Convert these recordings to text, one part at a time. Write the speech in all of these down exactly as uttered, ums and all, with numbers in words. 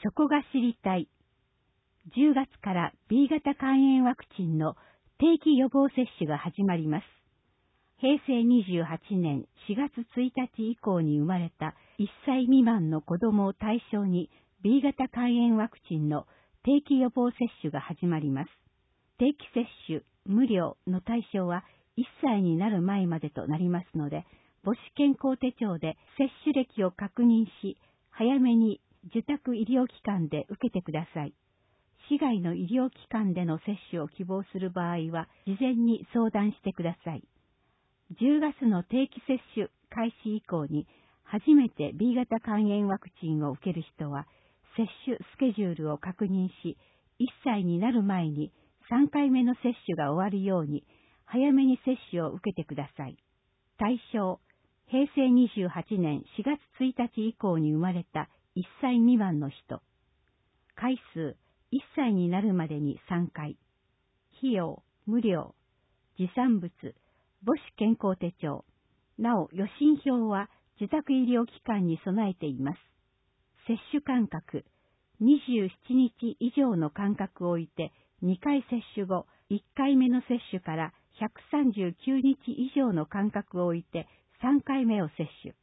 そこが知りたい。じゅうがつから ビー 型肝炎ワクチンの定期予防接種が始まります。へいせいにじゅうはちねんしがつついたち以降に生まれたいっさい未満の子供を対象に ビー 型肝炎ワクチンの定期予防接種が始まります。定期接種無料の対象はいっさいになる前までとなりますので、母子健康手帳で接種歴を確認し、早めに受託医療機関で受けてください。市外の医療機関での接種を希望する場合は、事前に相談してください。じゅうがつの定期接種開始以降に、初めて ビー 型肝炎ワクチンを受ける人は、接種スケジュールを確認し、いっさいになる前にさんかいめの接種が終わるように、早めに接種を受けてください。対象、へいせいにじゅうはちねんしがつついたち以降に生まれたいっさい未満の人。回数、いっさいになるまでにさんかい。費用、無料。持参物、母子健康手帳。なお、予診票は自宅医療機関に備えています。接種間隔、にじゅうななにち以上の間隔を置いてにかい接種後、いっかいめの接種からひゃくさんじゅうきゅうにち以上の間隔を置いてさんかいめを接種。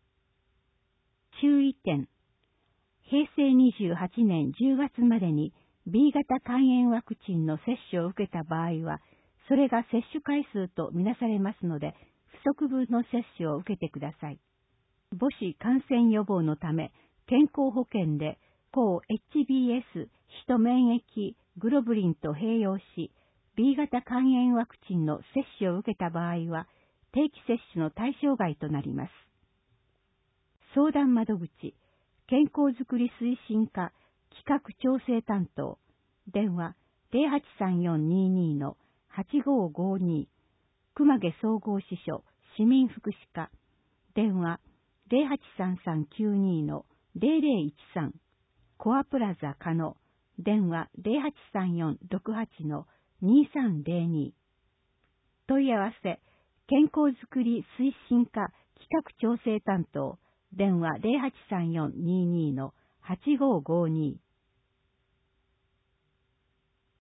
注意点。へいせいにじゅうはちねんじゅうがつまでに ビー 型肝炎ワクチンの接種を受けた場合は、それが接種回数とみなされますので、不足分の接種を受けてください。母子感染予防のため、健康保険で抗 エイチビーエス ヒト免疫グロブリンと併用し、ビー 型肝炎ワクチンの接種を受けた場合は、定期接種の対象外となります。相談窓口、健康づくり推進課企画調整担当、電話 ゼロはちさんよんにーにー のはちごーごーにー、熊毛総合支所市民福祉課、電話ゼロはちさんさんきゅうにー のゼロゼロいちさん、コアプラザ加納、電話ゼロはちさんよんろくはちのにーさんゼロにー。問い合わせ、健康づくり推進課企画調整担当、電話ゼロはちさんよんにーにーのはちごーごーにー。